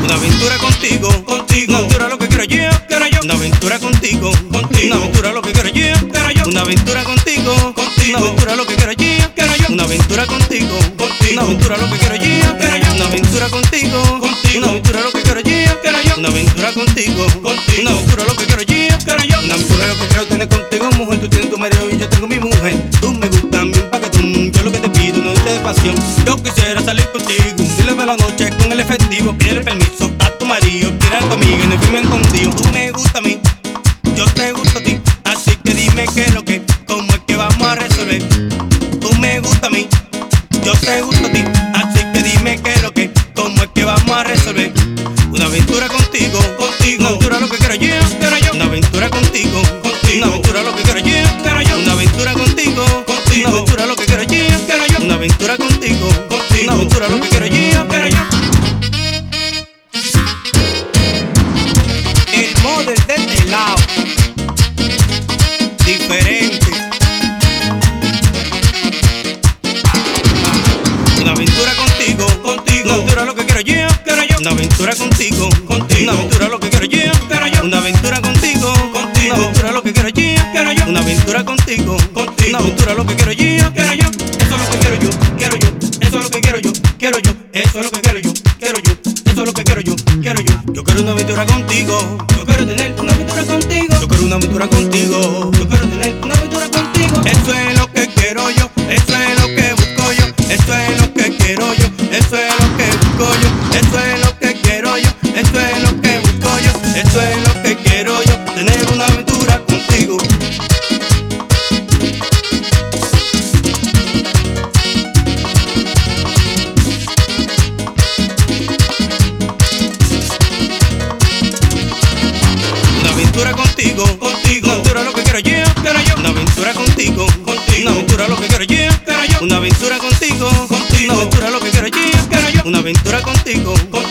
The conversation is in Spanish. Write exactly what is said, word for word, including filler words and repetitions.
Una aventura contigo, contigo. Una aventura lo que quiero yo, quiero yo. Una aventura contigo, contigo. Una aventura lo que quiero yo, quiero yo. Una aventura contigo, contigo. Una aventura lo que quiero yo, quiero yo. Una aventura contigo, contigo. Una aventura lo que quiero yo, quiero yo. Una aventura contigo, contigo. Una aventura lo que quiero yo, quiero yo. Una aventura contigo, contigo. Una aventura lo que quiero yo, quiero yo. Una aventura lo que quiero tener contigo, mujer. Tú tienes tu marido y yo tengo mi mujer. Tú me gustas bien paquetón. Yo lo que te pido no es de pasión. Yo quisiera salir contigo, dile la noche con el efectivo. Pide permiso a tu marido, tirar conmigo en el firme escondido. Tú me gusta a mí, yo te gusto a ti. Así que dime qué es lo que, cómo es que vamos a resolver. Tú me gusta a mí, yo te gusto a ti. Así que dime qué es lo que, cómo es que vamos a resolver. Una aventura contigo, contigo. Una aventura lo que quiero yo, quiero yo. Una aventura contigo, contigo. Una aventura lo que quiero yo, quiero yo. Una aventura contigo, contigo. Una aventura lo que quiero yo, quiero yo. Una aventura contigo, contigo. Una aventura lo que quiero yo, quiero yo. El model de este lado, diferente. Una aventura contigo, contigo. Una aventura lo que quiero yo, quiero yo. Una aventura contigo, contigo. Una aventura lo que quiero yo, quiero yo. Una aventura contigo, contigo. Una aventura lo que quiero yo, quiero yo. Una aventura contigo, contigo. Una aventura lo que quiero yo, quiero yo. Eso es lo que quiero yo, quiero yo. Eso es lo que quiero yo, quiero yo. Eso es lo que quiero yo, quiero yo. Eso es lo que quiero yo, quiero yo. Yo quiero una aventura contigo. Yo quiero tener una aventura contigo. Yo quiero una aventura contigo. Yo quiero tener una aventura contigo. Eso es lo que quiero yo. Eso es lo que busco yo. Eso es lo que quiero yo. Eso es lo que busco yo. Eso es lo que quiero yo. Eso es lo que busco yo. Eso es lo que quiero yo. Tener una aventura contigo. Una aventura contigo, contigo. Una aventura lo que quiero yo, quiero yo. Una aventura contigo, contigo. Una aventura lo que quiero yo, quiero yo. Una aventura contigo, contigo. Una aventura lo que quiero yo, quiero yo. Una aventura contigo, contigo.